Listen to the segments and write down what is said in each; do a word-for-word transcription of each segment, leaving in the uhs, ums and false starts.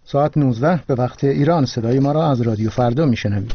ساعت نوزده به وقت ایران. صدای ما را از رادیو فردا میشنوید.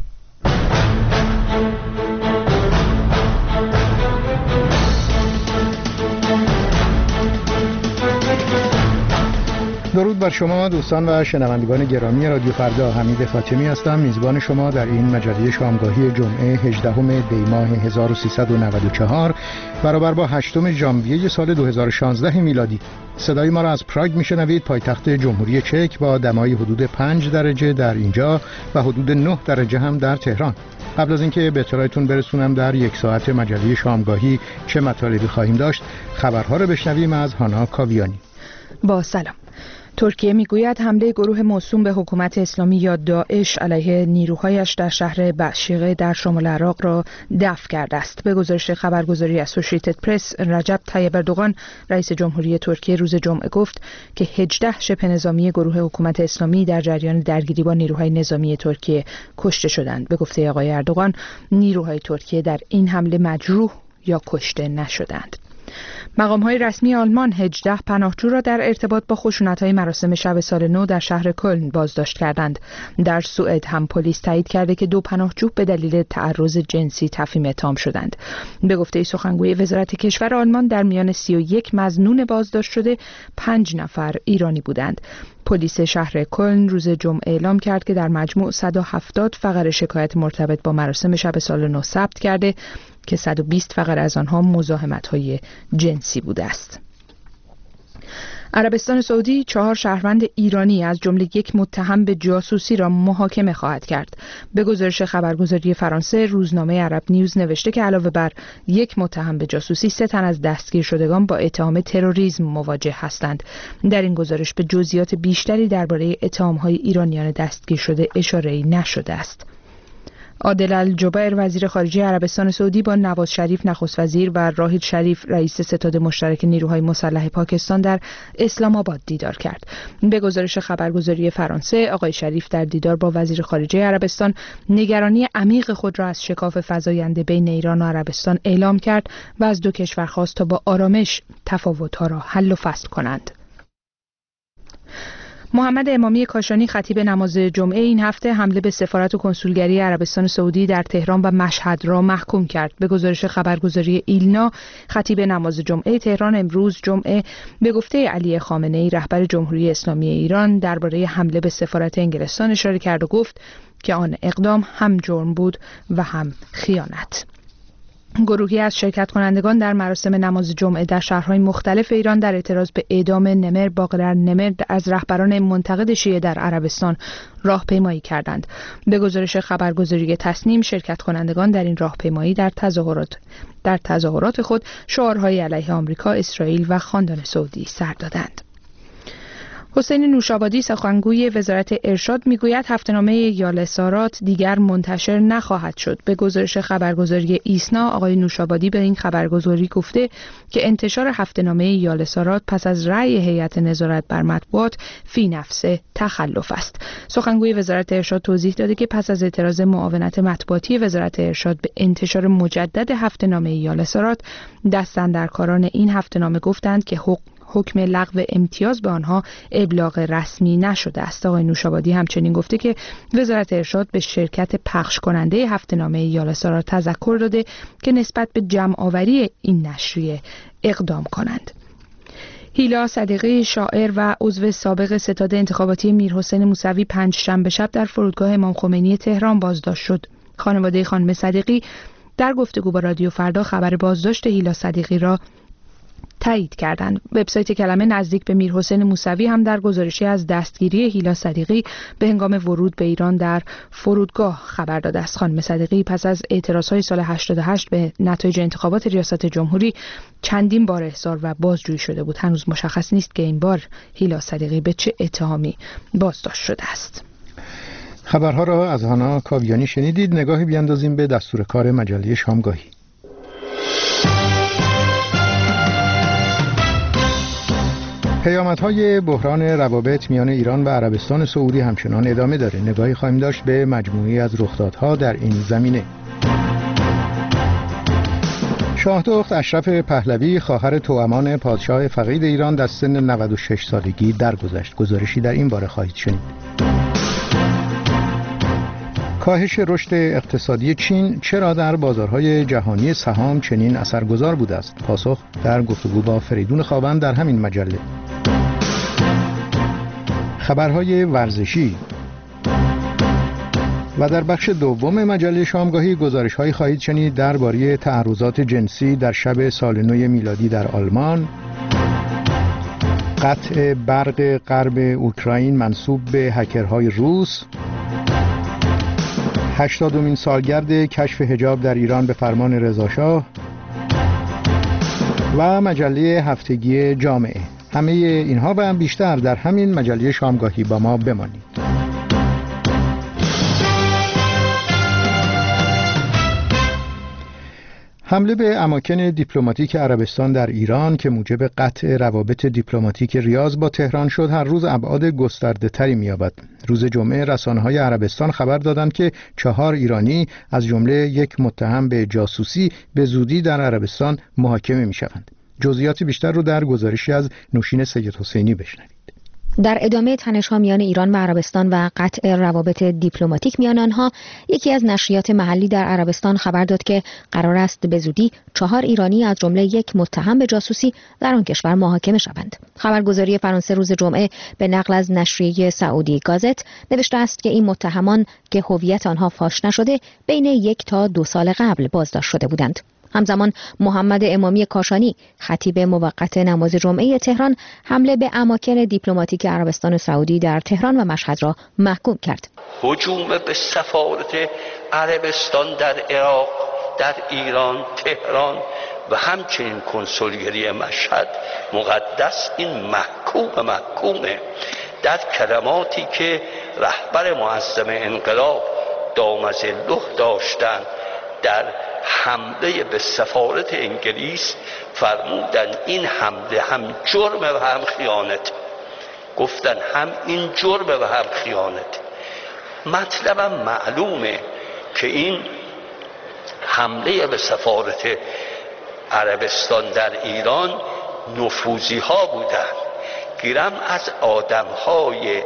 درود بر شما دوستان و شنوندگان گرامی رادیو فردا. حمید فاطمی هستم، میزبان شما در این مجله شامگاهی جمعه هجدهم دی ماه هزار و سیصد و نود و چهار برابر با هشتم ژانویه سال دو هزار و شانزده میلادی. صدای ما را از پراگ میشنوید، پایتخت جمهوری چک، با دمای حدود پنج درجه در اینجا و حدود نه درجه هم در تهران. قبل از اینکه به اطلاعتون برسونم در یک ساعت مجله شامگاهی چه مطالبی خواهیم داشت، خبرها را بشنویم از هانا کاویانی. با سلام. ترکیه میگوید حمله گروه موسوم به حکومت اسلامی یا داعش علیه نیروهایش در شهر بشیقه در شمال عراق را دفع کرده است. به گزارش خبرگزاری اسوشییتد پرس، رجب طیب اردوغان رئیس جمهوری ترکیه روز جمعه گفت که هجده شبه نظامی گروه حکومت اسلامی در جریان درگیری با نیروهای نظامی ترکیه کشته شدند. به گفته آقای اردوغان، نیروهای ترکیه در این حمله مجروح یا کشته نشدند. مقام‌های رسمی آلمان هجده پناهجو را در ارتباط با خشونت‌های مراسم شب سال نو در شهر کلن بازداشت کردند. در سوئد هم پلیس تایید کرده که دو پناهجو به دلیل تعرض جنسی تفهیم اتهام شدند. به گفته سخنگوی وزارت کشور آلمان، در میان سی و یک مظنون بازداشت شده پنج نفر ایرانی بودند. پلیس شهر کلن روز جمعه اعلام کرد که در مجموع صد و هفتاد فقره شکایت مرتبط با مراسم شب سال نو ثبت کرده که صد و بیست فقره از آنها مزاحمت‌های جنسی بوده است. عربستان سعودی چهار شهروند ایرانی از جمله یک متهم به جاسوسی را محاکمه خواهد کرد. به گزارش خبرگزاری فرانسه، روزنامه عرب نیوز نوشته که علاوه بر یک متهم به جاسوسی، سه تن از دستگیر شدگان با اتهام تروریسم مواجه هستند. در این گزارش به جزئیات بیشتری درباره اتهام‌های ایرانیان دستگیر شده اشاره‌ای نشده است. عادل الجبیر وزیر خارجه عربستان سعودی با نواز شریف نخست وزیر و راحیل شریف رئیس ستاد مشترک نیروهای مسلح پاکستان در اسلام آباد دیدار کرد. به گزارش خبرگزاری فرانسه، آقای شریف در دیدار با وزیر خارجه عربستان نگرانی عمیق خود را از شکاف فزاینده بین ایران و عربستان اعلام کرد و از دو کشور خواست تا با آرامش تفاوت‌ها را حل و فصل کنند. محمد امامی کاشانی خطیب نماز جمعه این هفته حمله به سفارت و کنسولگری عربستان سعودی در تهران و مشهد را محکوم کرد. به گزارش خبرگزاری ایلنا، خطیب نماز جمعه تهران امروز جمعه به گفته علی خامنه‌ای رهبر جمهوری اسلامی ایران درباره حمله به سفارت انگلستان اشاره کرد و گفت که آن اقدام هم جرم بود و هم خیانت. گروهی از شرکت کنندگان در مراسم نماز جمعه در شهرهای مختلف ایران در اعتراض به اعدام نمر باقر نمر از رهبران منتقد شیعه در عربستان راهپیمایی کردند. به گزارش خبرگزاری تسنیم، شرکت کنندگان در این راهپیمایی در تظاهرات در تظاهرات خود شعارهای علیه آمریکا، اسرائیل و خاندان سعودی سر دادند. حسین نوشابادی سخنگوی وزارت ارشاد میگوید هفته‌نامه یالسارات دیگر منتشر نخواهد شد. به گزارش خبرگزاری ایسنا، آقای نوشابادی به این خبرگزاری گفته که انتشار هفته‌نامه یالسارات پس از رأی هیئت نظارت بر مطبوعات فی نفسه تخلف است. سخنگوی وزارت ارشاد توضیح داده که پس از اعتراض معاونت مطبوعاتی وزارت ارشاد به انتشار مجدد هفته‌نامه یالسارات، دستاندرکاران این هفته‌نامه گفتند که حق حکم لغو امتیاز به آنها ابلاغ رسمی نشده است. آقای نوشابادی همچنین گفته که وزارت ارشاد به شرکت پخش کننده هفته‌نامه یالسارات تذکر داده که نسبت به جمع آوری این نشریه اقدام کنند. هیلا صدیقی، شاعر و عضو سابق ستاد انتخاباتی میرحسین موسوی، پنج شنبه شب در فرودگاه امام خمینی تهران بازداشت شد. خانواده خانم صدیقی در گفتگو با رادیو فردا خبر بازداشت هیلا صدیقی را تایید کردند. وبسایت کلمه نزدیک به میرحسین موسوی هم در گزارشی از دستگیری هیلا صدیقی به هنگام ورود به ایران در فرودگاه خبر داده است. خانم صدیقی پس از اعتراضهای سال هشتاد و هشت به نتایج انتخابات ریاست جمهوری چندین بار احضار و بازجویی شده بود. هنوز مشخص نیست که این بار هیلا صدیقی به چه اتهامی بازداشت شده است. خبرها را از هانا کاویانی شنیدید. نگاهی بیاندازیم به دستور کار مجله شامگاهی. پیامدهای بحران روابط میان ایران و عربستان سعودی همچنان ادامه داره. نگاهی خواهیم داشت به مجموعی از رخدادها در این زمینه. شاهدخت اشرف پهلوی خواهر توامان پادشاه فقید ایران در سن نود و شش سالگی درگذشت. گزارشی در این باره خواهید شنید. کاهش رشد اقتصادی چین چرا در بازارهای جهانی سهام چنین اثرگذار بوده است؟ پاسخ در گفتگو با فریدون خاوند در همین مجله. خبرهای ورزشی و در بخش دوم مجله شامگاهی گزارش‌هایی خواهید شنید درباره تعرضات جنسی در شب سال نو میلادی در آلمان، قطع برق غرب اوکراین منسوب به هکرهای روس، هشتادمین سالگرد کشف حجاب در ایران به فرمان رضاشاه و مجله هفتگی جامعه. همه اینها و هم بیشتر در همین مجله شامگاهی با ما بمانید. حمله به اماکن دیپلماتیک عربستان در ایران که موجب قطع روابط دیپلماتیک ریاض با تهران شد هر روز ابعاد گسترده تری می‌یابد. روز جمعه رسانه‌های عربستان خبر دادند که چهار ایرانی از جمله یک متهم به جاسوسی به زودی در عربستان محاکمه می‌شوند. جزئیات بیشتر رو در گزارشی از نوشین سید حسینی بشنوید. در ادامه تنش‌ها میان ایران و عربستان و قطع روابط دیپلماتیک میان آنها، یکی از نشریات محلی در عربستان خبر داد که قرار است به زودی چهار ایرانی از جمله یک متهم به جاسوسی در آن کشور محاکمه شوند. خبرگزاری فرانسه روز جمعه به نقل از نشریه سعودی گازت نوشته است که این متهمان که هویت آنها فاش نشده بین یک تا دو سال قبل بازداشت شده بودند. همزمان محمد امامی کاشانی خطیب موقت نماز جمعه تهران حمله به اماکن دیپلماتیک عربستان سعودی در تهران و مشهد را محکوم کرد. هجوم به سفارت عربستان در عراق، در ایران، تهران و همچنین کنسولگری مشهد مقدس، این محکوم محکومه. در کلماتی که رهبر معظم انقلاب دامظله داشتن در حمله به سفارت انگلیس فرمودن این حمله هم جرم و هم خیانت. گفتن هم این جرم و هم خیانت. مطلبم معلومه که این حمله به سفارت عربستان در ایران نفوذی ها بودن، گیرم از آدم های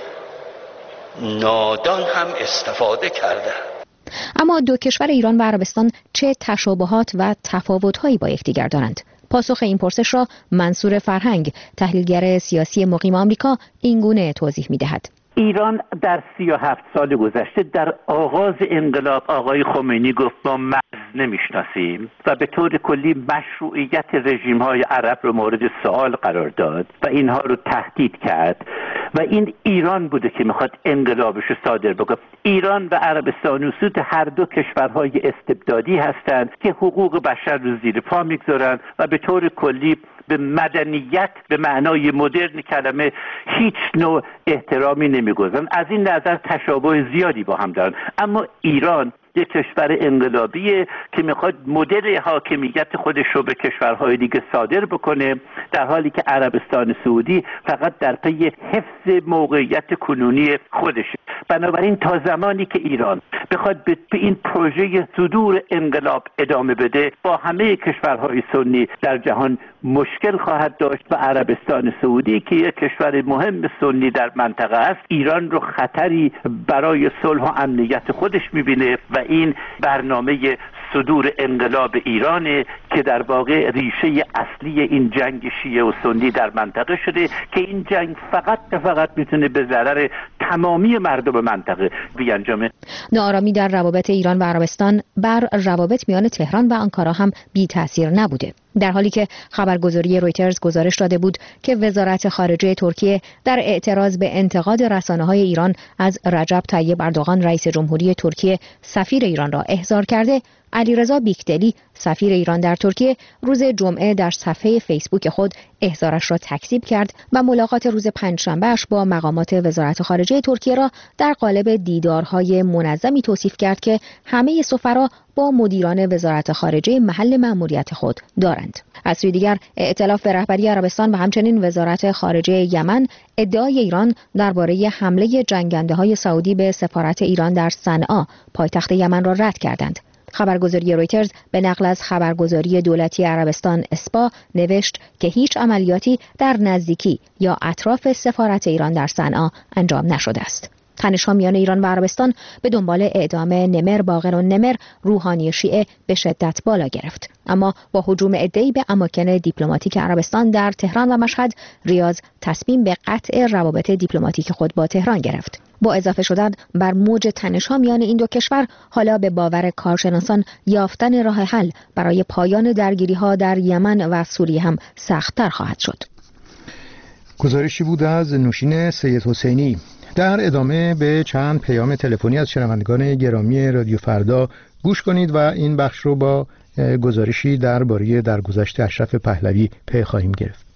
نادان هم استفاده کردن. اما دو کشور ایران و عربستان چه تشابهات و تفاوت‌هایی با یکدیگر دارند؟ پاسخ این پرسش را منصور فرهنگ، تحلیلگر سیاسی مقیم آمریکا، اینگونه توضیح می‌دهد. ایران در سی و هفت سال گذشته در آغاز انقلاب آقای خمینی گفت ما مرز نمیشناسیم و به طور کلی مشروعیت رژیم‌های عرب رو مورد سوال قرار داد و اینها رو تهدید کرد و این ایران بوده که میخواد انقلابش رو صادر بکنه. ایران و عربستان و سود هر دو کشورهای استبدادی هستند که حقوق بشر رو زیر پا میگذارن و به طور کلی به مدنیت به معنای مدرن کلمه هیچ نوع احترامی نمیگذارن. از این نظر تشابه زیادی با هم دارن. اما ایران یک کشور انقلابیه که میخواد مدل حاکمیت خودش رو به کشورهای دیگه صادر بکنه، در حالی که عربستان سعودی فقط در پی حفظ موقعیت کنونی خودشه. بنابراین تا زمانی که ایران بخواد به این پروژه صدور انقلاب ادامه بده، با همه کشورهای سنی در جهان مشکل خواهد داشت و عربستان سعودی که یک کشور مهم سنی در منطقه است، ایران رو خطری برای صلح و امنیت خودش میبینه و این برنامه صدور انقلاب ایرانه که در واقع ریشه اصلی این جنگ شیعه و سنی در منطقه شده که این جنگ فقط فقط میتونه به ضرر تمامی مردم منطقه بیانجامه. ناآرامی در روابط ایران و عربستان بر روابط میان تهران و آنکارا هم بی تاثیر نبوده، در حالی که خبرگزاری رویترز گزارش داده بود که وزارت خارجه ترکیه در اعتراض به انتقاد رسانه‌های ایران از رجب طیب اردوغان رئیس جمهوری ترکیه سفیر ایران را احضار کرده. علیرضا بیکدلی سفیر ایران در ترکیه روز جمعه در صفحه فیسبوک خود احضارش را تکذیب کرد و ملاقات روز پنجشنبه‌اش با مقامات وزارت خارجه ترکیه را در قالب دیدارهای منظمی توصیف کرد که همه سفرا با مدیران وزارت خارجه محل مأموریت خود دارند. از سوی دیگر ائتلاف به رهبری عربستان و همچنین وزارت خارجه یمن ادعای ایران درباره حمله جنگنده‌های سعودی به سفارت ایران در صنعا پایتخت یمن را رد کردند. خبرگزاری رویترز به نقل از خبرگزاری دولتی عربستان اسپا نوشت که هیچ عملیاتی در نزدیکی یا اطراف سفارت ایران در صنعا انجام نشده است. تنش‌ها میان ایران و عربستان به دنبال اعدام نمر باقر النمر روحانی شیعه به شدت بالا گرفت، اما با هجوم عده‌ای به اماکن دیپلماتیک عربستان در تهران و مشهد، ریاض تصمیم به قطع روابط دیپلماتیک خود با تهران گرفت. با اضافه شدن بر موج تنش‌ها میان این دو کشور، حالا به باور کارشناسان یافتن راه حل برای پایان درگیری‌ها در یمن و سوریه هم سخت‌تر خواهد شد. گزارشی بود از نوشین سید حسینی. در ادامه به چند پیام تلفنی از شنوندگان گرامی رادیو فردا گوش کنید و این بخش رو با گزارشی درباره درگذشت اشرف پهلوی پی خواهیم گرفت.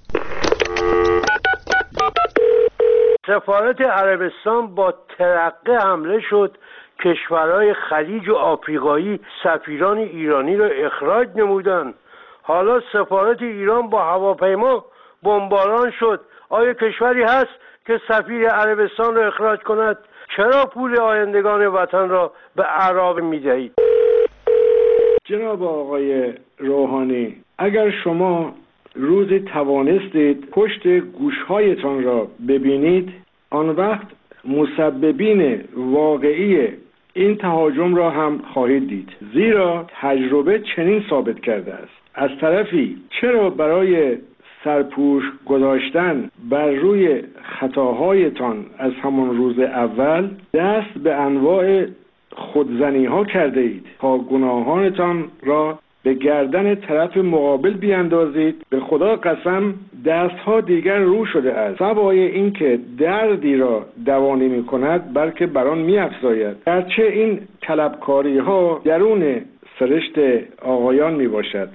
سفارت عربستان با ترقه حمله شد. کشورهای خلیج و آفریقایی سفیران ایرانی را اخراج نمودند. حالا سفارت ایران با هواپیما بمباران شد. آیا کشوری هست که سفیر عربستان را اخراج کند؟ چرا پول آیندگان وطن را به اعراب می‌دهید؟ جناب آقای روحانی، اگر شما روزی توانستید پشت گوشهایتان را ببینید، آن وقت مسببین واقعی این تهاجم را هم خواهید دید، زیرا تجربه چنین ثابت کرده است. از طرفی چرا برای سرپوش گذاشتن بر روی خطاهایتان از همان روز اول دست به انواع خودزنی ها کرده اید تا گناهانتان را به گردن طرف مقابل بیاندازید؟ به خدا قسم دست ها دیگر رو شده است. سوای اینکه دردی را دوا نمی کند بلکه بر آن می افزاید. گرچه این طلبکاری ها درون سرشت آقایان می باشد.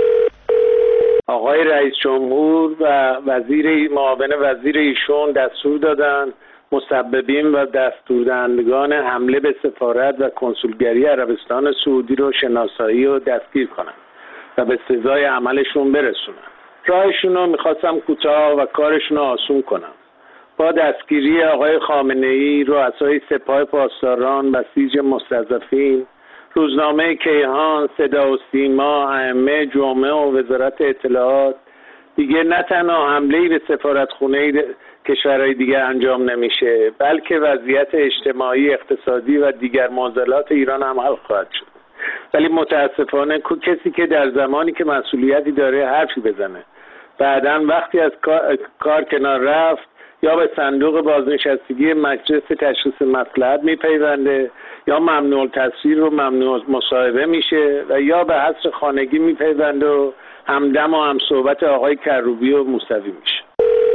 آقای رئیس جمهور و وزیر معاون وزیر ایشون دستور دادن مسببین و دستوردهندگان حمله به سفارت و کنسولگری عربستان سعودی رو شناسایی و دستگیر کنن و به سزای عملشون برسونن. راهشون رو میخواستم کوتاه و کارشون رو آسون کنم. با دستگیری آقای خامنه‌ای، رؤسای سپاه پاسداران، بسیج مستضعفین، روزنامه کیهان، صدا و سیما، ائمه جمعه و وزارت اطلاعات، دیگه نه تنها حمله‌ای به سفارتخونه کشورهای دیگه انجام نمیشه، بلکه وضعیت اجتماعی، اقتصادی و دیگر معضلات ایران هم حل خواهد شد. ولی متاسفانه کسی که در زمانی که مسئولیتی داره حرفی بزنه، بعداً وقتی از کار, کار کنار رفت یا به صندوق بازنشستگی مجلس تشخیص مصلحت میپیونده، یا ممنوع تصویر و ممنوع مصاحبه میشه و یا به حصر خانگی میپیونده و همدم و هم صحبت آقای کروبی و موسوی میشه.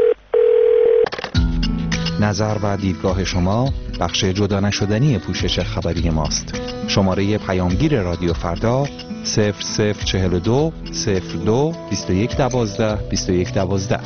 نظر و دیدگاه شما بخش جدا نشدنی پوشش خبری ماست. شماره پیامگیر رادیو فردا صفر صفر چهل و دو صفر دو بیست و یک دوازده بیست و یک دوازده.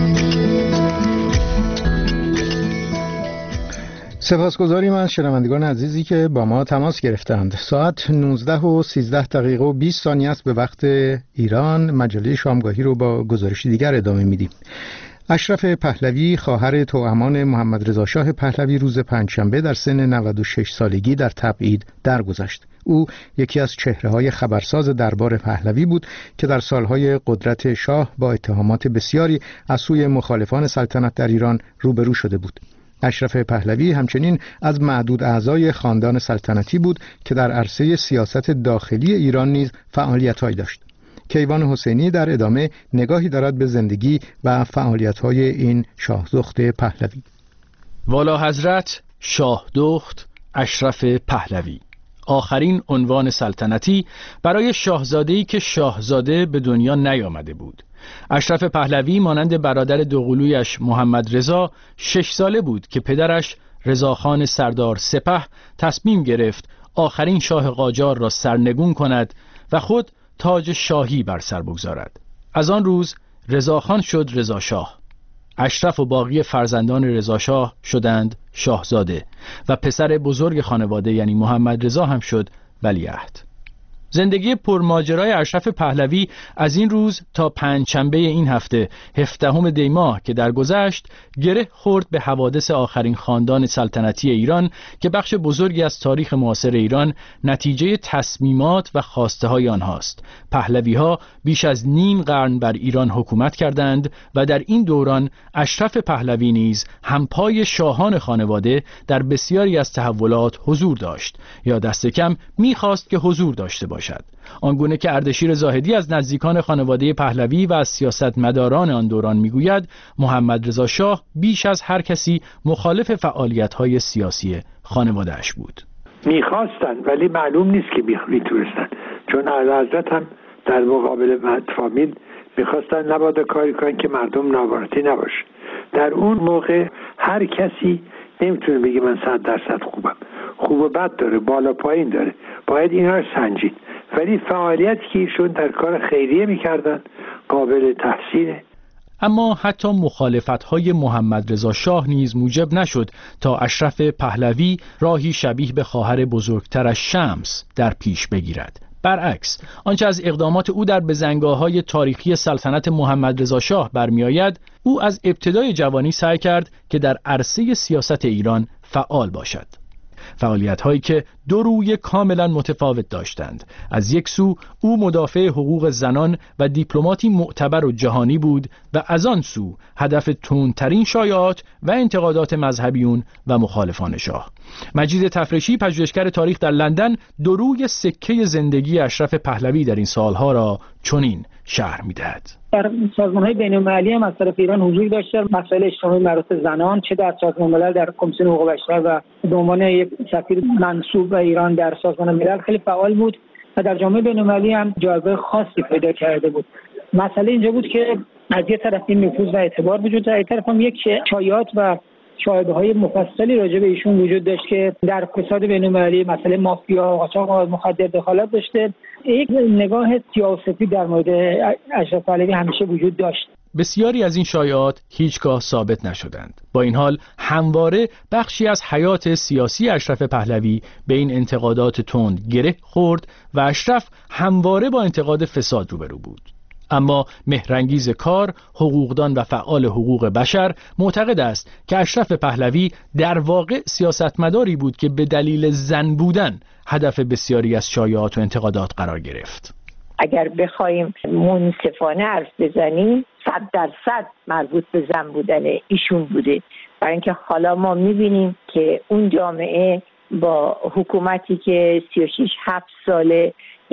سپاسگزاریم از شنوندگان عزیزی که با ما تماس گرفتند. ساعت نوزده و سیزده دقیقه و بیست ثانیه است به وقت ایران. مجله شامگاهی رو با گزارشی دیگر ادامه میدیم. اشرف پهلوی خواهر توامان محمد رضا شاه پهلوی روز پنجشنبه در سن نود و شش سالگی در تبعید درگذشت. او یکی از چهره‌های خبرساز دربار پهلوی بود که در سالهای قدرت شاه با اتهامات بسیاری از سوی مخالفان سلطنت در ایران روبرو شده بود. اشرف پهلوی همچنین از معدود اعضای خاندان سلطنتی بود که در عرصه سیاست داخلی ایران نیز فعالیت‌هایی داشت. کیوان حسینی در ادامه نگاهی دارد به زندگی و فعالیت‌های این شاهزاده پهلوی. والا حضرت شاهدخت اشرف پهلوی، آخرین عنوان سلطنتی برای شاهزاده‌ای که شاهزاده به دنیا نیامده بود. اشرف پهلوی مانند برادر دوقلویش محمد رضا شش ساله بود که پدرش رضاخان سردار سپه تصمیم گرفت آخرین شاه قاجار را سرنگون کند و خود تاج شاهی بر سر بگذارد. از آن روز رضاخان شد رضا شاه. اشرف و باقی فرزندان رضا شاه شدند شاهزاده و پسر بزرگ خانواده یعنی محمد رضا هم شد ولیعهد. زندگی پرماجرای اشرف پهلوی از این روز تا پنجشنبه این هفته هفدهم دی ماه که درگذشت گره خورد به حوادث آخرین خاندان سلطنتی ایران که بخش بزرگی از تاریخ معاصر ایران نتیجه تصمیمات و خواسته های آنهاست. پهلوی ها بیش از نیم قرن بر ایران حکومت کردند و در این دوران اشرف پهلوی نیز همپای شاهان خانواده در بسیاری از تحولات حضور داشت یا دست کم می‌خواست که حضور داشته باشد. باشد. آنگونه که اردشیر زاهدی از نزدیکان خانواده پهلوی و از سیاستمداران آن دوران میگوید، محمد رضا شاه بیش از هر کسی مخالف فعالیت‌های سیاسی خانواده‌اش بود. میخواستن ولی معلوم نیست که میتونستن، چون اعلیحضرت هم در مقابل فامیل میخواستن نباید کاری کنن که مردم ناراحتی نباشه. در اون موقع هر کسی نمیتونه بگه من صد درصد خوبم. خوب و بد داره، بالا پایین داره، باید اینا رو سنجید. ولی فعالیتی که ایشون در کار خیریه میکردن قابل تحسینه. اما حتی مخالفت‌های محمد رضا شاه نیز موجب نشد تا اشرف پهلوی راهی شبیه به خواهر بزرگترش شمس در پیش بگیرد. برعکس، آنچه از اقدامات او در بزنگاه‌های تاریخی سلطنت محمد رضا شاه برمی‌آید، او از ابتدای جوانی سعی کرد که در عرصه سیاست ایران فعال باشد. فعالیت‌هایی که دو روی کاملا متفاوت داشتند. از یک سو او مدافع حقوق زنان و دیپلماتی معتبر و جهانی بود و از آن سو هدف تندترین شایعات و انتقادات مذهبیون و مخالفان شاه. مجید تفرشی، پژوهشگر تاریخ در لندن، دو روی سکه زندگی اشرف پهلوی در این سالها را چنین شرح می‌دهد. در سازمان‌های بین‌المللی هم از طرف ایران حضور داشته، مسائل اجتماعی مربوط به زنان، چه در سازمان ملل در کمیسیون حقوق بشر و به عنوان یک سفیر منصوب به ایران در سازمان ملل خیلی فعال بود و در جامعه بین‌المللی هم جایگاه خاصی پیدا کرده بود. مسئله اینجا بود که از یک طرف این نفوذ و اعتبار وجود داشت، از یک طرف هم یک شایعات و شایعه‌های مفصلی راجع به ایشون وجود داشت که در اقتصاد بین‌المللی مسئله مافیا، قاچاق مخدر دخالت داشته. یک نگاه سیاسی در مورد اشرف پهلوی همیشه وجود داشت. بسیاری از این شایعات هیچگاه ثابت نشدند. با این حال همواره بخشی از حیات سیاسی اشرف پهلوی به این انتقادات تند گره خورد و اشرف همواره با انتقاد فساد روبرو بود. اما مهرانگیز کار، حقوقدان و فعال حقوق بشر معتقد است که اشرف پهلوی در واقع سیاستمداری بود که به دلیل زن بودن هدف بسیاری از شایعات و انتقادات قرار گرفت. اگر بخوایم منصفانه حرف بزنیم، صد درصد مربوط به زن بودن ایشون بوده، برای اینکه حالا ما میبینیم که اون جامعه با حکومتی که سی و شش هفت ساله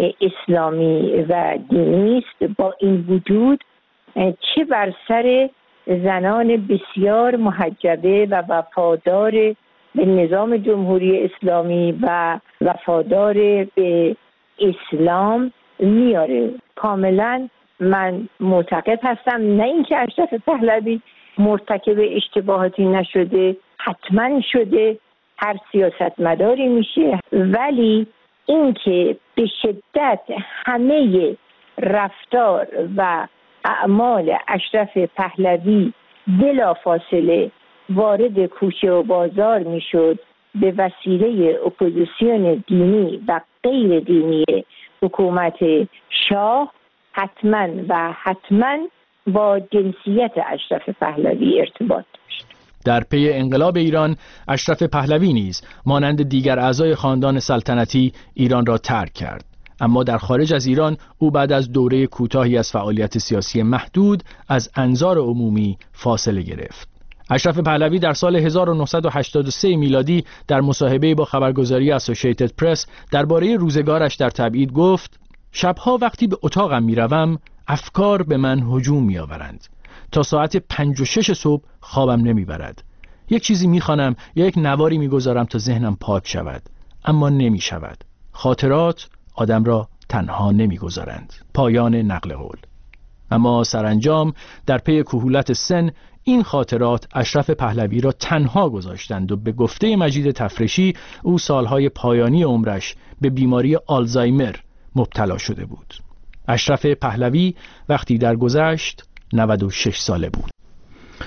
اسلامی و دینی است، با این وجود چه بر سر زنان بسیار محجبه و وفادار به نظام جمهوری اسلامی و وفادار به اسلام میاره. کاملا من معتقد هستم نه اینکه اشرف پهلوی مرتکب اشتباهاتی نشده، حتما شده، هر سیاستمداری میشه، ولی اینکه به شدت همه رفتار و اعمال اشرف پهلوی بلافاصله وارد کوچه و بازار میشد به وسیله اپوزیسیون دینی و غیر دینی حکومت شاه، حتما و حتما با جنسیت اشرف پهلوی ارتباط داشت. در پی انقلاب ایران، اشرف پهلوی نیز مانند دیگر اعضای خاندان سلطنتی ایران را ترک کرد. اما در خارج از ایران او بعد از دوره کوتاهی از فعالیت سیاسی محدود از انظار عمومی فاصله گرفت. اشرف پهلوی در سال هزار و نهصد و هشتاد و سه میلادی در مصاحبه‌ای با خبرگزاری اسوسییتد پرس درباره روزگارش در تبعید گفت: شبها وقتی به اتاقم میروم افکار به من هجوم میآورند. تا ساعت پنج و شش صبح خوابم نمیبرد. یک چیزی میخوانم یا یک نواری میگذارم تا ذهنم پاک شود، اما نمیشود. خاطرات آدم را تنها نمیگذارند. پایان نقل قول. اما سرانجام در پی کهولت سن این خاطرات اشرف پهلوی را تنها گذاشتند و به گفته مجید تفرشی او سالهای پایانی عمرش به بیماری آلزایمر مبتلا شده بود. اشرف پهلوی وقتی درگذشت نود و شش ساله بود.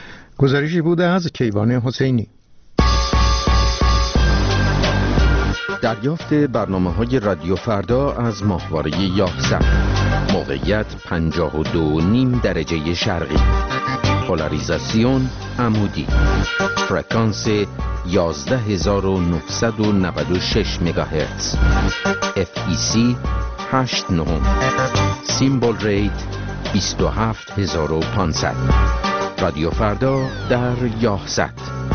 گزارشی بوده از کیوان حسینی. دریافت برنامه‌های رادیو فردا از ماهواره یازده. موقعیت پنجاه و دو و نیم درجه شرقی. پولاریزاسیون عمودی. فرکانس یازده هزار و نهصد و نود و شش مگاهرتز. اف ای سی هشت نه. سیمبل ریت بیست و هفت هزار و پانصد. رادیو فردا در یازده.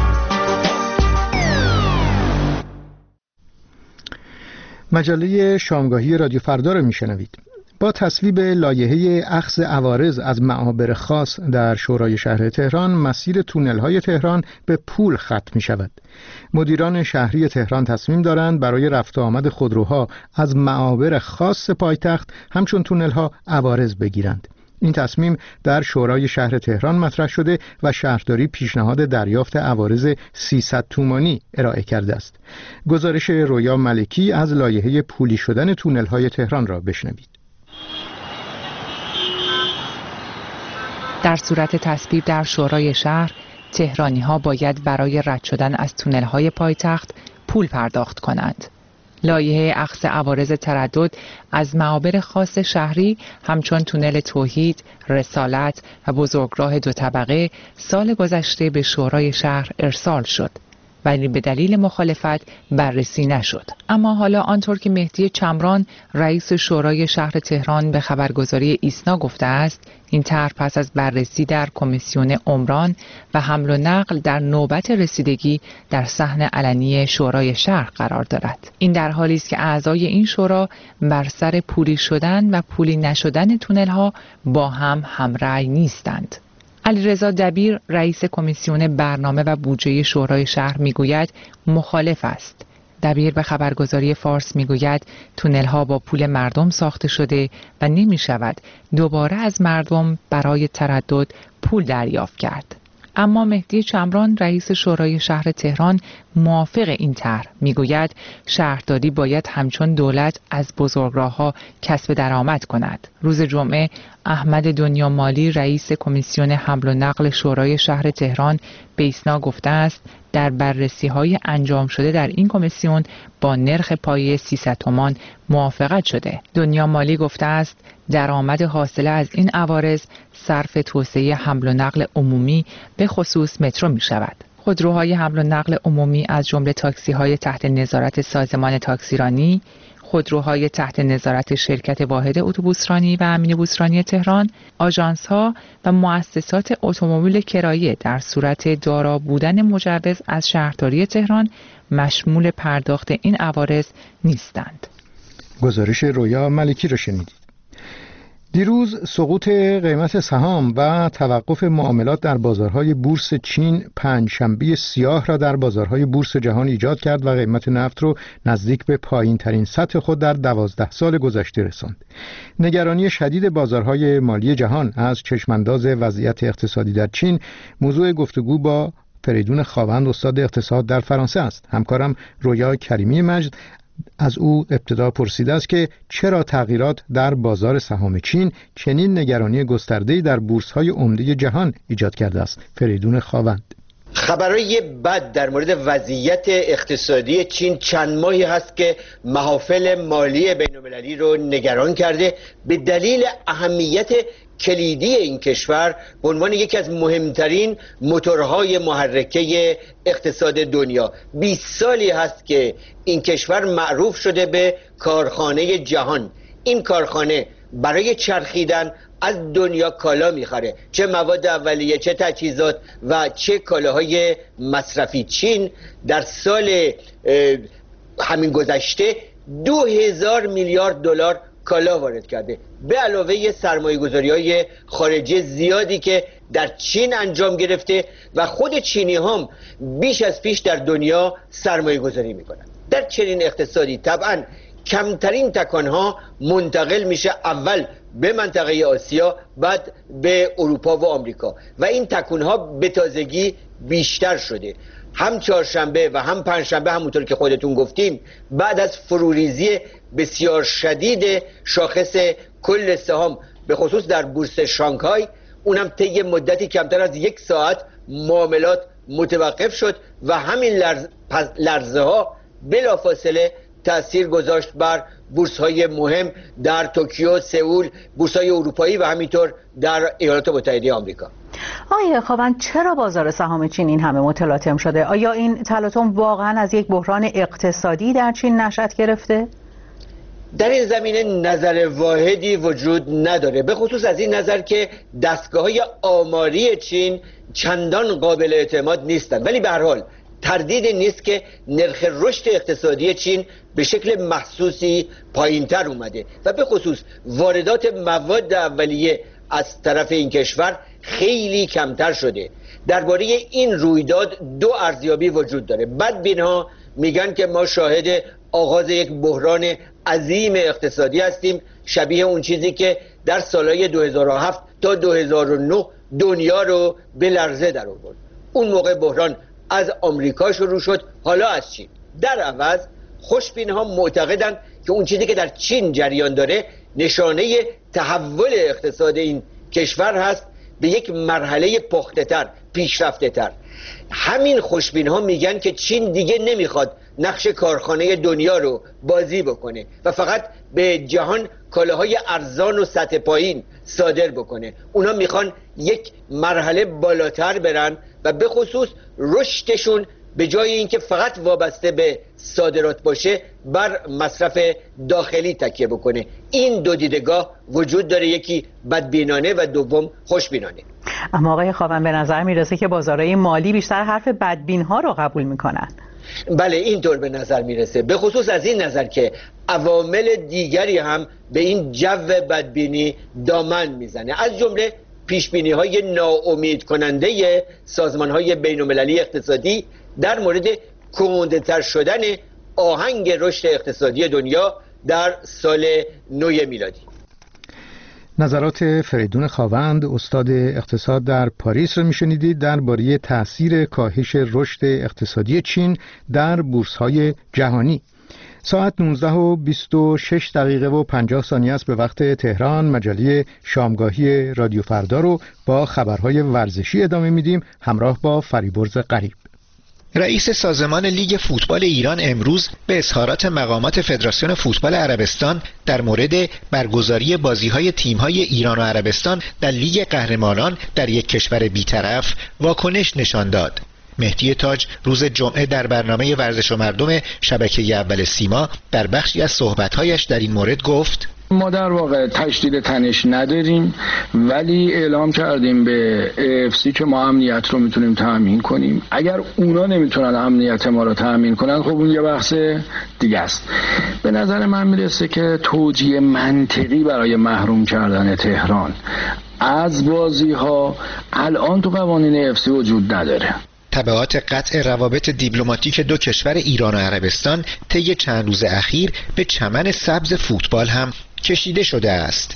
مجله شامگاهی رادیو فردا رو میشنوید. با تصویب لایحه اخذ عوارض از معابر خاص در شورای شهر تهران، مسیر تونل‌های تهران به پول ختم می‌شود. مدیران شهری تهران تصمیم دارند برای رفت و آمد خودروها از معابر خاص پایتخت همچون تونل‌ها عوارض بگیرند. این تصمیم در شورای شهر تهران مطرح شده و شهرداری پیشنهاد دریافت عوارض سیصد تومانی ارائه کرده است. گزارش رویا ملکی از لایحه پولی شدن تونل‌های تهران را بشنوید. در صورت تصویب در شورای شهر، تهرانی‌ها باید برای رد شدن از تونل‌های پایتخت پول پرداخت کنند. لایحه اخذ عوارض تردد از معابر خاص شهری همچون تونل توحید، رسالت و بزرگراه دو طبقه سال گذشته به شورای شهر ارسال شد، ولی به دلیل مخالفت بررسی نشد. اما حالا آنطور که مهدی چمران رئیس شورای شهر تهران به خبرگزاری ایسنا گفته است، این طرح پس از بررسی در کمیسیون عمران و حمل و نقل در نوبت رسیدگی در صحن علنی شورای شهر قرار دارد. این در حالی است که اعضای این شورا بر سر پولی شدن و پولی نشدن تونل‌ها با هم همرأی نیستند. علیرضا دبیر رئیس کمیسیون برنامه و بودجه شورای شهر میگوید مخالف است. دبیر به خبرگزاری فارس میگوید تونل‌ها با پول مردم ساخته شده و نمی شود دوباره از مردم برای تردد پول دریافت کرد. اما مهدی چمران رئیس شورای شهر تهران موافق این طرح میگوید شهرداری باید همچون دولت از بزرگراه‌ها کسب درآمد کند. روز جمعه احمد دنیامالی رئیس کمیسیون حمل و نقل شورای شهر تهران به ایسنا گفته است در بررسی‌های انجام شده در این کمیسیون با نرخ پایه سیصد تومان موافقت شده. دنیامالی گفته است درآمد حاصله از این عوارض صرف توسعه حمل و نقل عمومی به خصوص مترو می شود. خودروهای حمل و نقل عمومی از جمله تاکسی‌های تحت نظارت سازمان تاکسیرانی، خودروهای تحت نظارت شرکت واحد اتوبوسرانی و مینیبوسرانی تهران، آژانس‌ها و مؤسسات اتومبیل کرایه در صورت دارا بودن مجوز از شهرداری تهران مشمول پرداخت این عوارض نیستند. گزارش رویا ملکی را شنیدید. دیروز سقوط قیمت سهام و توقف معاملات در بازارهای بورس چین پنجشنبه سیاه را در بازارهای بورس جهان ایجاد کرد و قیمت نفت رو نزدیک به پایین ترین سطح خود در دوازده سال گذشته رساند. نگرانی شدید بازارهای مالی جهان از چشمانداز وضعیت اقتصادی در چین موضوع گفتگو با فریدون خاوند استاد اقتصاد در فرانسه است. همکارم رویا کریمی مجد از او ابتدا پرسیده است که چرا تغییرات در بازار سهام چین چنین نگرانی گسترده‌ای در بورس‌های عمده جهان ایجاد کرده است. فریدون خاوند: خبرهای بد در مورد وضعیت اقتصادی چین چند ماهی هست که محافل مالی بین‌المللی رو نگران کرده به دلیل اهمیت کلیدی این کشور به عنوان یکی از مهمترین موتورهای محرکه اقتصاد دنیا. بیست سالی هست که این کشور معروف شده به کارخانه جهان. این کارخانه برای چرخیدن از دنیا کالا میخره، چه مواد اولیه، چه تجهیزات و چه کالاهای مصرفی. چین در سال همین گذشته دو هزار میلیارد دلار کالا وارد کرده، به علاوه سرمایه‌گذاری‌های خارجی زیادی که در چین انجام گرفته و خود چینی هم بیش از پیش در دنیا سرمایه‌گذاری میکنن. در چنین اقتصادی طبعا کمترین تکانها منتقل میشه اول به منطقه آسیا، بعد به اروپا و آمریکا و این تکانها به تازگی بیشتر شده. هم چهارشنبه و هم پنجشنبه همونطور که خودتون گفتیم بعد از فروریزی بسیار شدید شاخص کل سهام به خصوص در بورس شانگهای، اونم طی مدتی کمتر از یک ساعت معاملات متوقف شد و همین لرز... لرزه ها بلافاصله تأثیر گذاشت بر بورس‌های مهم در توکیو، سئول، بورس‌های اروپایی و همینطور در ایالات متحده آمریکا. آقای خاوند، چرا بازار سهام چین این همه متلاطم شده؟ آیا این تلاطم واقعا از یک بحران اقتصادی در چین نشأت گرفته؟ در این زمینه نظر واحدی وجود نداره، به خصوص از این نظر که دستگاه‌های آماری چین چندان قابل اعتماد نیستند. ولی به هر حال تردیدی نیست که نرخ رشد اقتصادی چین به شکل محسوسی پایین‌تر اومده و به خصوص واردات مواد اولیه از طرف این کشور خیلی کمتر شده. درباره این رویداد دو ارزیابی وجود داره. بدبین‌ها میگن که ما شاهد آغاز یک بحران عظیم اقتصادی هستیم، شبیه اون چیزی که در سالهای دو هزار و هفت تا دو هزار و نه دنیا رو به لرزه در آورد. اون موقع بحران از آمریکا شروع شد، حالا از چین. در عوض خوشبین‌ها معتقدند که اون چیزی که در چین جریان داره نشانه تحول اقتصاد این کشور هست به یک مرحله پخته‌تر، پیشرفته‌تر. همین خوشبین‌ها میگن که چین دیگه نمیخواد نقش کارخانه دنیا رو بازی بکنه و فقط به جهان کالاهای ارزان و سطح پایین صادر بکنه. اونا میخوان یک مرحله بالاتر برن و به خصوص رشدشون به جای اینکه فقط وابسته به صادرات باشه بر مصرف داخلی تکیه بکنه. این دو دیدگاه وجود داره، یکی بدبینانه و دوم خوشبینانه. اما آقای خاوند، به نظر میرسه که بازارهای مالی بیشتر حرف بدبین ها رو قبول میکنن. بله اینطور به نظر میرسه، به خصوص از این نظر که عوامل دیگری هم به این جو بدبینی دامن میزنه، از جمله پیشبینی های ناامید کننده سازمان های بین المللی اقتصادی در مورد کندتر شدن آهنگ رشد اقتصادی دنیا در سال نو میلادی. نظرات فریدون خاوند، استاد اقتصاد در پاریس رو میشنیدید درباره تأثیر کاهش رشد اقتصادی چین در بورس‌های جهانی. ساعت نوزده و بیست و شش دقیقه و پنجاه ثانیه است به وقت تهران. مجله شامگاهی رادیو فردا رو با خبرهای ورزشی ادامه میدیم همراه با فریبرز غریب. رئیس سازمان لیگ فوتبال ایران امروز به اظهارات مقامات فدراسیون فوتبال عربستان در مورد برگزاری بازی‌های تیم‌های ایران و عربستان در لیگ قهرمانان در یک کشور بی‌طرف واکنش نشان داد. مهدی تاج روز جمعه در برنامه ورزش و مردم شبکه اول سیما در بخشی از صحبت‌هایش در این مورد گفت: ما در واقع تشدید تنش نداریم، ولی اعلام کردیم به اف سی که ما امنیت رو میتونیم تامین کنیم. اگر اونا نمیتونن امنیت ما رو تامین کنن، خب اون یه بحث دیگه است. به نظر من میرسه که توجیه منطقی برای محروم کردن تهران از بازی ها الان تو قوانین اف سی وجود نداره. تبعات قطع روابط دیپلماتیک دو کشور ایران و عربستان طی چند روز اخیر به چمن سبز فوتبال هم کشیده شده است.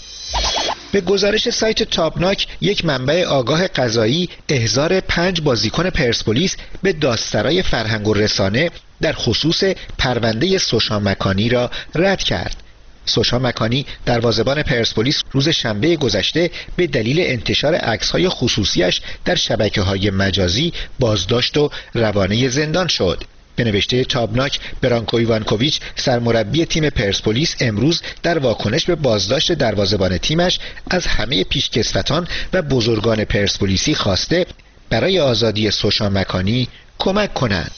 به گزارش سایت تابناک، یک منبع آگاه قضایی احضار پنج بازیکن پرسپولیس به دادسرای فرهنگ و رسانه در خصوص پرونده سوشان مکانی را رد کرد. سوشان مکانی دروازه‌بان پرسپولیس روز شنبه گذشته به دلیل انتشار عکس‌های خصوصیش در شبکه‌های مجازی بازداشت و روانه زندان شد. به نوشته تابناک، برانکو ایوانکوویچ سرمربی تیم پرسپولیس امروز در واکنش به بازداشت دروازه‌بان تیمش از همه پیشکسوتان و بزرگان پرسپولیسی خواسته برای آزادی سوشان مکانی کمک کنند.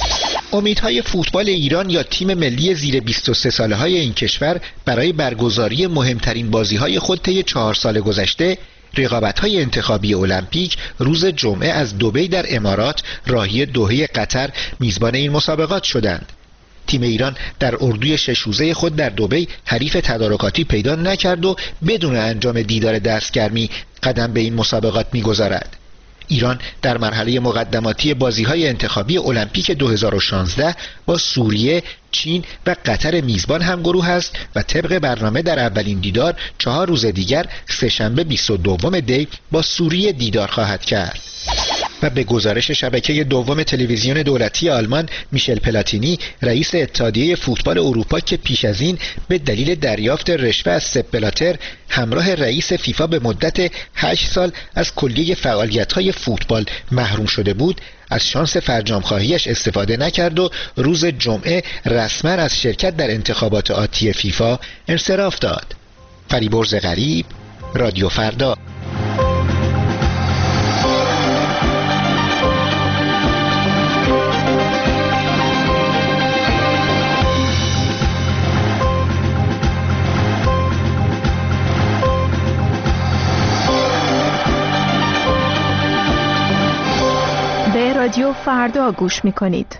امیدهای فوتبال ایران یا تیم ملی زیر بیست و سه ساله های این کشور برای برگزاری مهمترین بازی‌های خود طی چهار سال گذشته، رقابت‌های انتخابی المپیک، روز جمعه از دبی در امارات راهی دوحه قطر میزبان این مسابقات شدند. تیم ایران در اردوی شش روزه خود در دبی حریف تدارکاتی پیدا نکرد و بدون انجام دیدار دستگرمی قدم به این مسابقات می‌گذارد. ایران در مرحله مقدماتی بازی‌های انتخابی المپیک دو هزار و شانزده با سوریه، چین و قطر میزبان هم گروه است و طبق برنامه در اولین دیدار چهار روز دیگر سه‌شنبه بیست و دوم دی با سوریه دیدار خواهد کرد. و به گزارش شبکه دوم تلویزیون دولتی آلمان میشل پلاتینی رئیس اتحادیه فوتبال اروپا که پیش از این به دلیل دریافت رشوه از سپ بلاتر همراه رئیس فیفا به مدت هشت سال از کلیه فعالیت‌های فوتبال محروم شده بود، از شانس فرجام‌خواهیش استفاده نکرد و روز جمعه رسما از شرکت در انتخابات آتی فیفا انصراف داد. فریبرز غریب، رادیو فردا. رادیو فردا گوش می‌کنید.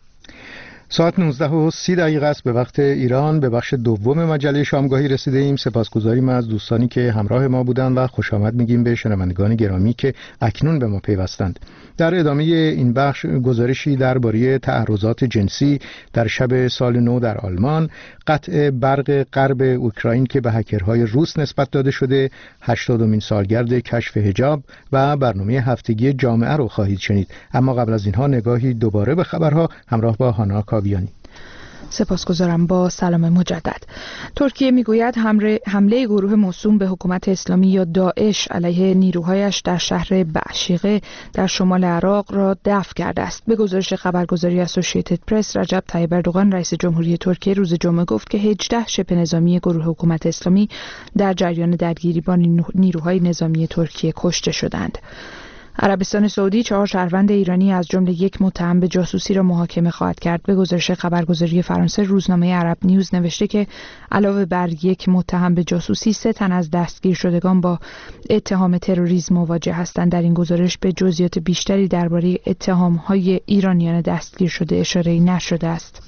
ساعت نوزده و سی دقیقه است به وقت ایران. به بخش دوم مجله شامگاهی رسیده ایم. سپاسگزاریم از دوستانی که همراه ما بودند و خوش آمد میگیم به شنوندگان گرامی که اکنون به ما پیوستند. در ادامه این بخش گزارشی درباره تعرضات جنسی در شب سال نو در آلمان، قطع برق غرب اوکراین که به هکرهای روس نسبت داده شده، هشتادمین سالگرد کشف حجاب و برنامه هفتگی جامعه رو خواهید شنید. اما قبل از اینها نگاهی دوباره به خبرها همراه با هانا کاویانی. سپاسگزارم. با سلام مجدد. ترکیه میگوید حمله, حمله گروه موسوم به حکومت اسلامی یا داعش علیه نیروهایش در شهر بعشیقه در شمال عراق را دفع کرده است. به گزارش خبرگزاری اسوسییتد پرس، رجب طیب اردوغان رئیس جمهوری ترکیه روز جمعه گفت که هجده شبه نظامی گروه حکومت اسلامی در جریان درگیری با نیروهای نظامی ترکیه کشته شدند. عربستان سعودی چهار شهروند ایرانی از جمله یک متهم به جاسوسی را محاکمه خواهد کرد. به گزارش خبرگزاری فرانسه، روزنامه عرب نیوز نوشته که علاوه بر یک متهم به جاسوسی، سه تن از دستگیر شدگان با اتهام تروریسم مواجه هستند. در این گزارش به جزئیات بیشتری درباره اتهام‌های ایرانیان دستگیر شده اشاره‌ای نشده است.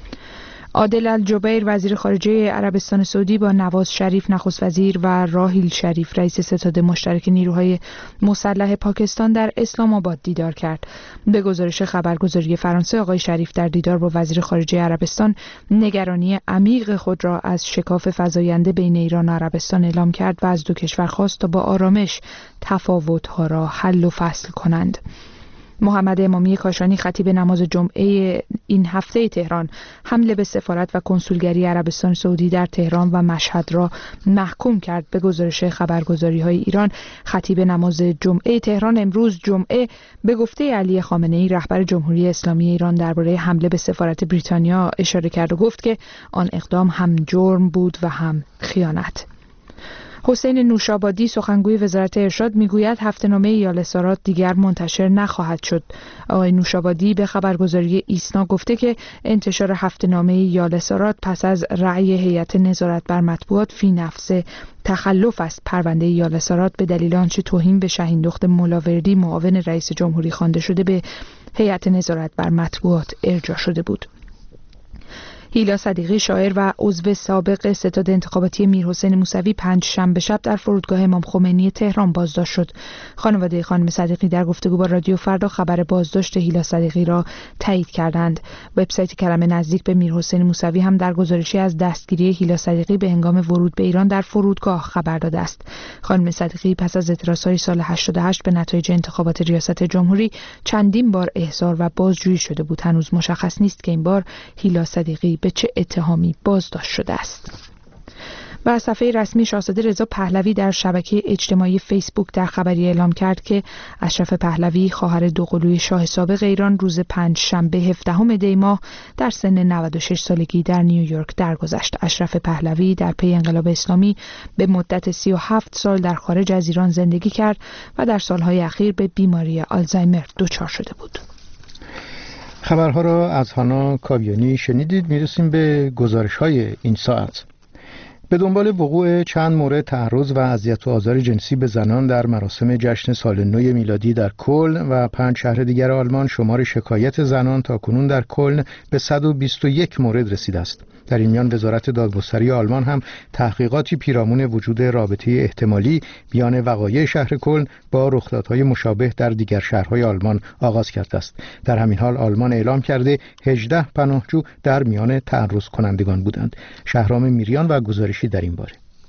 عادل الجبیر وزیر خارجه عربستان سعودی با نواز شریف نخست وزیر و راحیل شریف رئیس ستاد مشترک نیروهای مسلح پاکستان در اسلام آباد دیدار کرد. به گزارش خبرگزاری فرانسه، آقای شریف در دیدار با وزیر خارجه عربستان نگرانی عمیق خود را از شکاف فزاینده بین ایران و عربستان اعلام کرد و از دو کشور خواست تا با آرامش تفاوت‌ها را حل و فصل کنند. محمد امامی کاشانی خطیب نماز جمعه این هفته تهران حمله به سفارت و کنسولگری عربستان سعودی در تهران و مشهد را محکوم کرد. به گزارش خبرگزاری‌های ایران، خطیب نماز جمعه تهران امروز جمعه به گفته علی خامنه‌ای رهبر جمهوری اسلامی ایران درباره حمله به سفارت بریتانیا اشاره کرد و گفت که آن اقدام هم جرم بود و هم خیانت. حسین نوشابادی سخنگوی وزارت ارشاد میگوید هفته‌نامه یالسارات دیگر منتشر نخواهد شد. آقای نوشابادی به خبرگزاری ایسنا گفته که انتشار هفته‌نامه یالسارات پس از رأی هیئت نظارت بر مطبوعات فی نفسه تخلف است. پرونده یالسارات به دلیل آنچه توهین به شاهین دخت ملاوردی معاون رئیس جمهوری خوانده شده به هیئت نظارت بر مطبوعات ارجاع شده بود. هیلا صدیقی شاعر و عضو سابق ستاد انتخاباتی میرحسین موسوی پنج شنبه شب در فرودگاه امام خمینی تهران بازداشت شد. خانواده خانم صدیقی در گفتگو با رادیو فردا خبر بازداشت هیلا صدیقی را تایید کردند. وبسایت کلمه نزدیک به میرحسین موسوی هم در گزارشی از دستگیری هیلا صدیقی به هنگام ورود به ایران در فرودگاه خبر داده است. خانم صدیقی پس از اعتراضهای سال هشتاد و هشت به نتایج انتخابات ریاست جمهوری چندین بار احضار و بازجویی شده بود. هنوز مشخص نیست که این بار هیلا صدیقی به چه اتهامی بازداشت شده است. و صفحه رسمی شاهزاده رضا پهلوی در شبکه اجتماعی فیسبوک در خبری اعلام کرد که اشرف پهلوی خواهر دوقلوی شاه سابق ایران روز پنج شنبه هفدهم دی ماه در سن نود و شش سالگی در نیویورک درگذشت. اشرف پهلوی در پی انقلاب اسلامی به مدت سی و هفت سال در خارج از ایران زندگی کرد و در سالهای اخیر به بیماری آلزایمر دچار شده بود. خبرها را از هانا کاویانی شنیدید. میرسیم به گزارش‌های این ساعت. به دنبال وقوع چند مورد تعرض و اذیت و آزار جنسی به زنان در مراسم جشن سال نو میلادی در کلن و پنج شهر دیگر آلمان، شمار شکایت زنان تاکنون در کلن به صد و بیست و یک مورد رسیده است. در این میان وزارت دادگستری آلمان هم تحقیقاتی پیرامون وجود رابطه احتمالی میان وقایع شهر کلن با رخدادهای مشابه در دیگر شهرهای آلمان آغاز کرده است. در همین حال آلمان اعلام کرده هجده پناهجو در میان تعرض کنندگان بودند. شهرام میریان و گزارشی در این باره.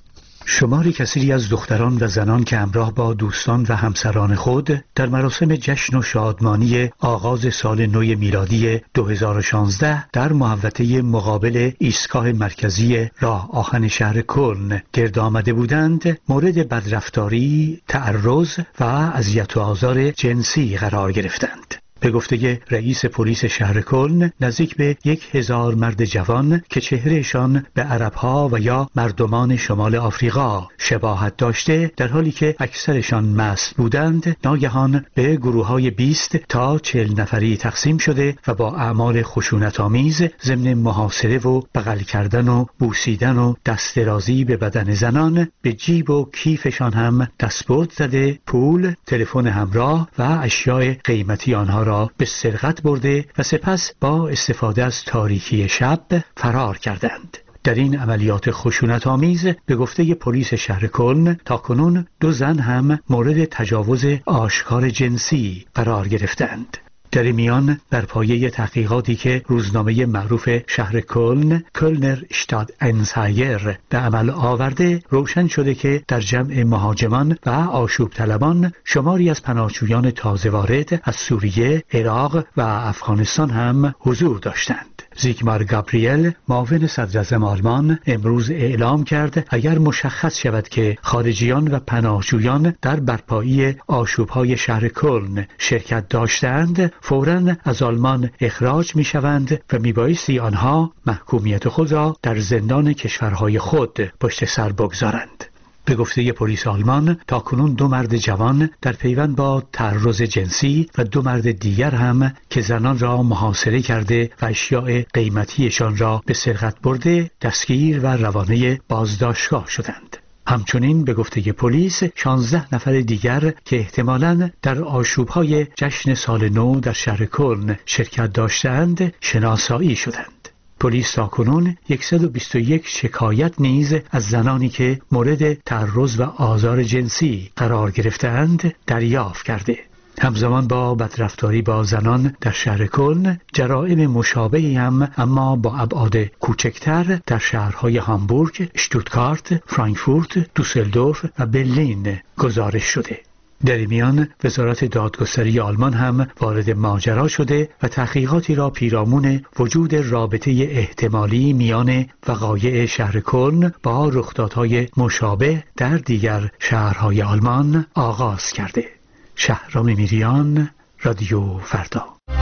شماری کثیری از دختران و زنان که همراه با دوستان و همسران خود در مراسم جشن و شادمانی آغاز سال نو میلادی دو هزار و شانزده در محوطه مقابل ایستگاه مرکزی راه آهن شهر کلن گرد آمده بودند، مورد بدرفتاری، تعرض و اذیت و آزار جنسی قرار گرفتند. به گفته رئیس پلیس شهر کلن، نزدیک به یک هزار مرد جوان که چهرهشان به عربها و یا مردمان شمال آفریقا شباهت داشته، در حالی که اکثرشان مست بودند، ناگهان به گروه‌های بیست تا چهل نفری تقسیم شده و با اعمال خشونت‌آمیز ضمن محاصره و بغل کردن و بوسیدن و دست درازی به بدن زنان، به جیب و کیفشان هم دستبرد زده، پول، تلفن همراه و اشیاء قیمتی آنها را به سرقت برده و سپس با استفاده از تاریکی شب فرار کردند. در این عملیات خشونت آمیز به گفته پلیس شهر کلن تاکنون دو زن هم مورد تجاوز آشکار جنسی قرار گرفتند. در میان بر پایه تحقیقاتی که روزنامه معروف شهر کلن کلنر اشتاد انزایر به عمل آورده، روشن شده که در جمع مهاجمان و آشوب طلبان شماری از پناهجویان تازه وارد از سوریه، عراق و افغانستان هم حضور داشتند. زیگمار گابریل، معاون صدراعظم آلمان، امروز اعلام کرد اگر مشخص شود که خارجیان و پناهجویان در برپایی آشوب‌های شهر کلن شرکت داشتند، فوراً از آلمان اخراج می‌شوند و میبایستی آنها محکومیت خود را در زندان کشورهای خود پشت سر بگذارند. به گفته پلیس آلمان تاکنون دو مرد جوان در پیوند با تعرض جنسی و دو مرد دیگر هم که زنان را محاصره کرده و اشیاء قیمتیشان را به سرقت برده دستگیر و روانه بازداشتگاه شدند. همچنین به گفته پلیس شانزده نفر دیگر که احتمالاً در آشوب‌های جشن سال نو در شهر کلن شرکت داشتند شناسایی شدند. پلیس تاکنون صد و بیست و یک شکایت نیز از زنانی که مورد تعرض و آزار جنسی قرار گرفتند دریافت کرده. همزمان با بدرفتاری با زنان در شهر کلن، جرائم مشابهی هم اما با ابعاد کوچکتر در شهرهای هامبورگ، اشتوتگارت، فرانکفورت، دوسلدورف و برلین گزارش شده. در میان وزارت دادگستری آلمان هم وارد ماجرا شده و تحقیقاتی را پیرامون وجود رابطه احتمالی میان وقایع شهر کلن با رخدادهای مشابه در دیگر شهرهای آلمان آغاز کرده. شهرام میریان، رادیو فردا.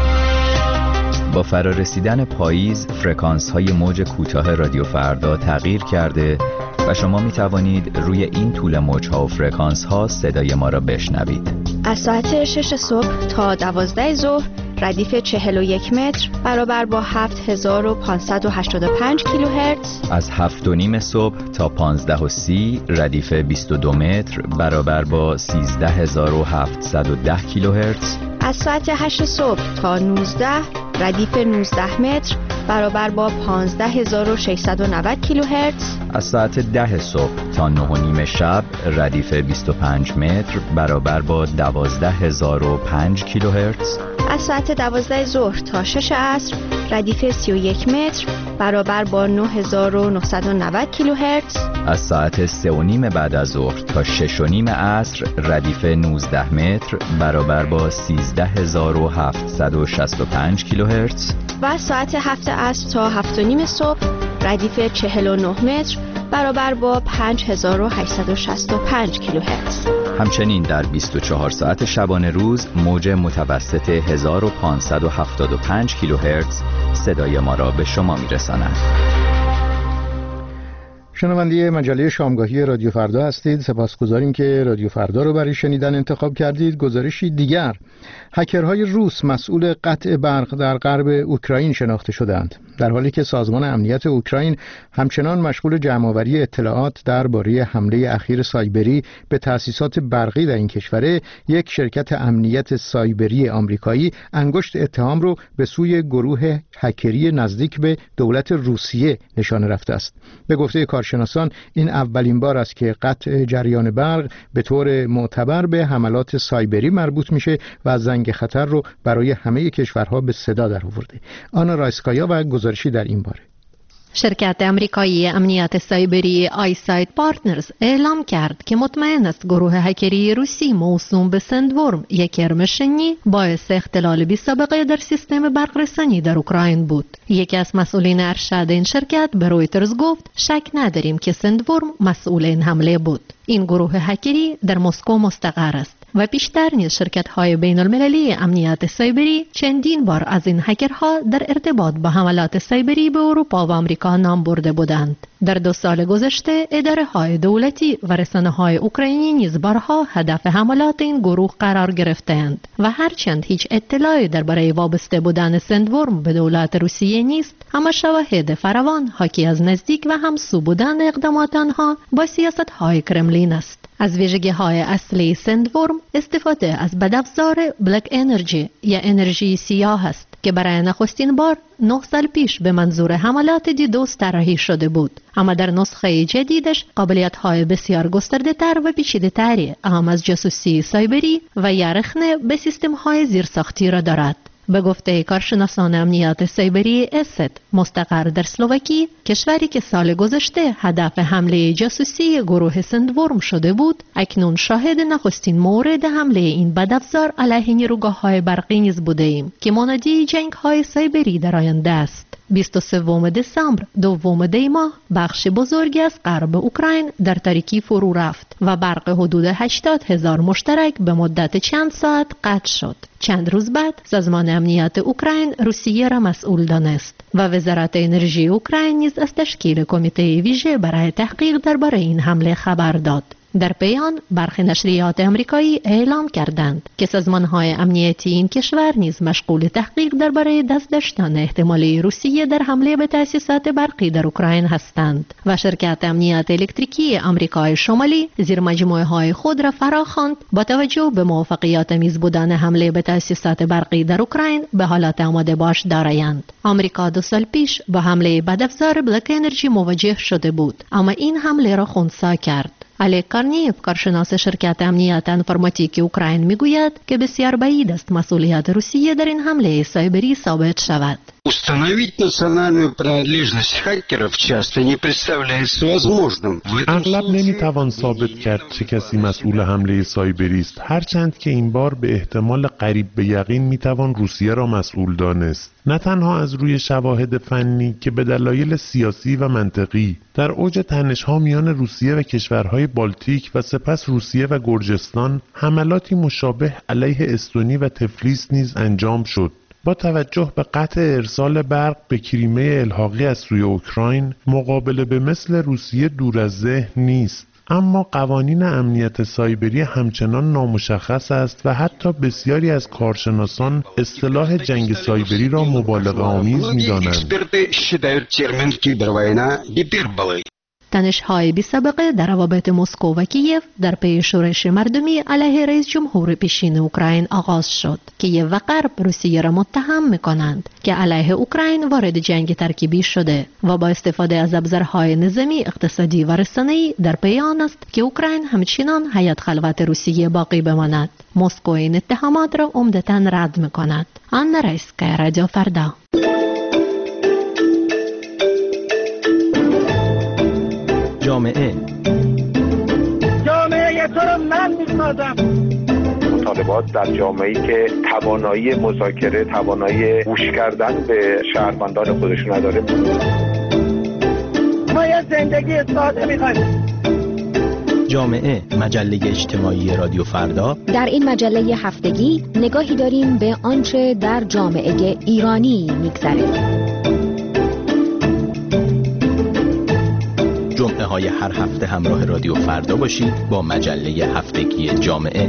با فرارسیدن پاییز فرکانس های موج کوتاه رادیو فردا تغییر کرده و شما می توانید روی این طول موج ها و فرکانس ها صدای ما را بشنوید. از ساعت شش صبح تا دوازده ظهر ردیف چهل و یک متر برابر با هفت هزار و پانصد و هشتاد و پنج کیلوهرتز. از هفت و نیم صبح تا پانزده و سی ردیف بیست و دو متر برابر با سیزده هزار و هفتصد و ده کیلوهرتز. از ساعت هشت صبح تا نوزده ردیف نوزده متر برابر با پانزده هزار و ششصد و نود کیلوهرتز. از ساعت ده صبح تا نه و نیم شب ردیف بیست و پنج متر برابر با دوازده هزار و پنج کیلوهرتز. از ساعت دوازده ظهر تا شش عصر ردیف سی و یک متر برابر با نه هزار و نهصد و نود کیلوهرتز. از ساعت سه و نیم بعد از ظهر تا شش و نیم عصر ردیف نوزده متر برابر با سیزده هزار و هفتصد و شصت و پنج کیلوهرتز. و از ساعت هفت عصر تا هفت و نیم صبح ردیف چهل و نه متر برابر با پنج هزار و هشتصد و شصت و پنج کیلوهرتز. همچنین در بیست و چهار ساعت شبانه روز موج متوسط هزار و پانصد و هفتاد و پنج کیلوهرتز صدای ما را به شما میرساند. شنونده مجله شامگاهی رادیو فردا هستید. سپاسگزاریم که رادیو فردا رو برای شنیدن انتخاب کردید. گزارشی دیگر: هکرهای روس مسئول قطع برق در غرب اوکراین شناخته شدند، در حالی که سازمان امنیت اوکراین همچنان مشغول جمع‌آوری اطلاعات درباره حمله اخیر سایبری به تأسیسات برقی در این کشور. یک شرکت امنیت سایبری آمریکایی انگشت اتهام رو به سوی گروه هکری نزدیک به دولت روسیه نشانه رفته است. به گفته کارشناسان این اولین بار است که قطع جریان برق به طور معتبر به حملات سایبری مربوط میشه و زنگ خطر رو برای همه کشورها به صدا در آورده. آنا رایسکایا و گزارشی در این باره. شرکت امریکایی امنیت سایبری آیسایت پارتنرز اعلام کرد که مطمئن است گروه هکری روسی موسوم به سندورم یک کرمشنی باعث اختلال بی سابقه در سیستم برقرسانی در اوکراین بود. یکی از مسئولین ارشد این شرکت به رویترز گفت شک نداریم که سندورم مسئول این حمله بود. این گروه هکری در مسکو مستقر است و بیشتر نیز شرکت‌های بین‌المللی امنیت سایبری چندین بار از این هکرها در ارتباط با حملات سایبری به اروپا و آمریکا نام برده بودند. در دو سال گذشته اداره‌های دولتی و رسانه‌های اوکراینی نیز بارها هدف حملات این گروه قرار گرفتند و هرچند هیچ اطلاعی درباره وابسته بودن سندورم به دولت روسیه نیست، اما شواهد فراوان حاکی از نزدیک و همسو بودن اقدامات آنها با سیاست‌های کرملین است. از ویژگی‌های اصلی سندورم استفاده از بدافزار بلک انرژی یا انرژی سیاه است که برای نخستین بار نه سال پیش به منظور حملات دیدوس طراحی شده بود، اما در نسخه جدیدش قابلیت‌های بسیار گسترده‌تر و پیچیده‌تری اهم از جاسوسی سایبری و یا رخنه به سیستم‌های زیرساختی را دارد. به گفته کارشناسان امنیت سایبری است مستقر در اسلواکی، کشوری که سال گذشته هدف حمله جاسوسی گروه سندورم شده بود، اکنون شاهد نخستین مورد حمله این بدافزار علیه نیروگاه‌های برقی نیز بوده‌ایم که منادی جنگ‌های سایبری در آینده است. بیست و سوم دسامبر دوم دی ماه بخش بزرگی از غرب اوکراین در تاریکی فرو رفت و برق حدود هشتاد هزار مشترک به مدت چند ساعت قطع شد. چند روز بعد سازمان امنیت اوکراین روسیه را مسئول دانست و وزارت انرژی اوکراین نیز از تشکیل کمیته ویژه برای تحقیق درباره این حمله خبر داد. در پیان برخی نشریات آمریکایی اعلام کردند که سازمان‌های امنیتی این کشور نیز مشغول تحقیق درباره دست داشتن احتمالی روسیه در حمله به تأسیسات برقی در اوکراین هستند و شرکت امنیت الکتریکی آمریکای شمالی زیر مجموعه‌های خود را فراخواند با توجه به موفقیت آمیز بودن حمله به تأسیسات برقی در اوکراین به حالت آماده باش دارایند. آمریکا دو سال پیش با حمله بدافزار بلک انرژی مواجه شده بود، اما این حمله را خنثی کرد. الک کارنیف، کارشناس شرکت امنیت انفرماتیک اوکراین، میگوید که بسیار بعید است مسئولیت روسیه در این حمله سایبری ثابت شود. Установить национальную принадлежность хакеров часто не представляется возможным. اغلب نمیتوان ثابت کرد چه کسی مسئول حمله سایبری است، هرچند که این بار به احتمال قریب به یقین میتوان روسیه را مسئول دانست. نه تنها از روی شواهد فنی که به دلایل سیاسی و منطقی در اوج تنش‌ها میان روسیه و کشورهای بالتیک و سپس روسیه و گرجستان حملاتی مشابه علیه استونی و تفلیس نیز انجام شد. با توجه به قطع ارسال برق به کریمه الحاقی از سوی اوکراین، مقابله به مثل روسیه دور از ذهن نیست. اما قوانین امنیت سایبری همچنان نامشخص است و حتی بسیاری از کارشناسان اصطلاح جنگ سایبری را مبالغه آمیز می‌دانند. تنش‌های بی‌سابقه در روابط مسکو و کیف در پی شورش مردمی علیه رئیس جمهور پیشین اوکراین آغاز شد. کیف و غرب روسیه را متهم می‌کنند که علیه اوکراین وارد جنگ ترکیبی شده و با استفاده از ابزارهای نظامی، اقتصادی و رسانه‌ای در پی آن است که اوکراین همچنان حیات خلوت روسیه باقی بماند. مسکو این اتهامات را عمدتاً رد می‌کند. آنا رایسکا، رادیو فردا. جامعه جامعه تو رو من میسازم. مطالبات در جامعه‌ای که توانایی مذاکره، توانایی گوش کردن به شهروندان خودشون نداره. ما یه زندگی ساده می‌خوایم. جامعه، مجله اجتماعی رادیو فردا. در این مجله هفتگی نگاهی داریم به آنچه در جامعه ایرانی می‌گذرد. جمعه های هر هفته همراه رادیو فردا باشید با مجله هفتگی جامعه.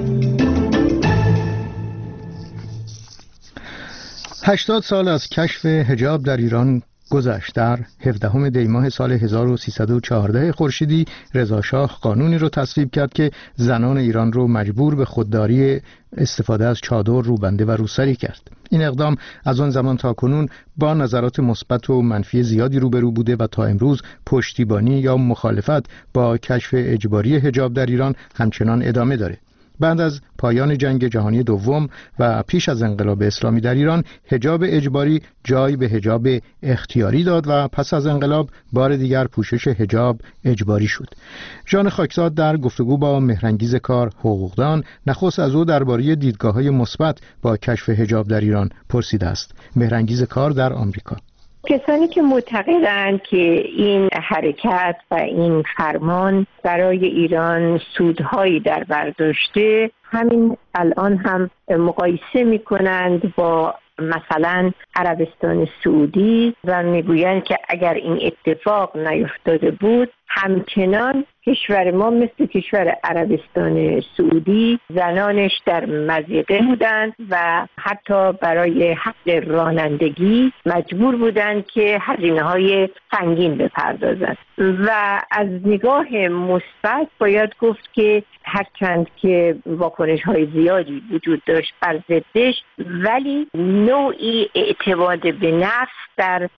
هشتاد سال از کشف حجاب در ایران گذشت. در هفدهم دی ماه سال هزار و سیصد و چهارده خورشیدی رضا شاه قانونی رو تصویب کرد که زنان ایران رو مجبور به خودداری استفاده از چادر، روبنده و روسری کرد. این اقدام از آن زمان تا کنون با نظرات مثبت و منفی زیادی روبرو بوده و تا امروز پشتیبانی یا مخالفت با کشف اجباری حجاب در ایران همچنان ادامه داره. بعد از پایان جنگ جهانی دوم و پیش از انقلاب اسلامی در ایران حجاب اجباری جای به حجاب اختیاری داد و پس از انقلاب بار دیگر پوشش حجاب اجباری شد. ژان خاکزاد در گفتگو با مهرانگیز کار حقوقدان نخست از او درباره دیدگاه‌های مثبت با کشف حجاب در ایران پرسیده است. مهرانگیز کار در آمریکا: کسانی که معتقدند که این حرکت و این فرمان برای ایران سودهایی در بر داشته، همین الان هم مقایسه می کنند با مثلا عربستان سعودی و میگویند که اگر این اتفاق نیفتاده بود همچنان کشور ما مثل کشور عربستان سعودی زنانش در مضیقه بودند و حتی برای حق رانندگی مجبور بودند که هزینه‌های سنگین بپردازند. و از نگاه مثبت باید گفت که هرچند که واکنش‌های زیادی وجود داشت بر ضدش، ولی نوعی اعتماد به نفس در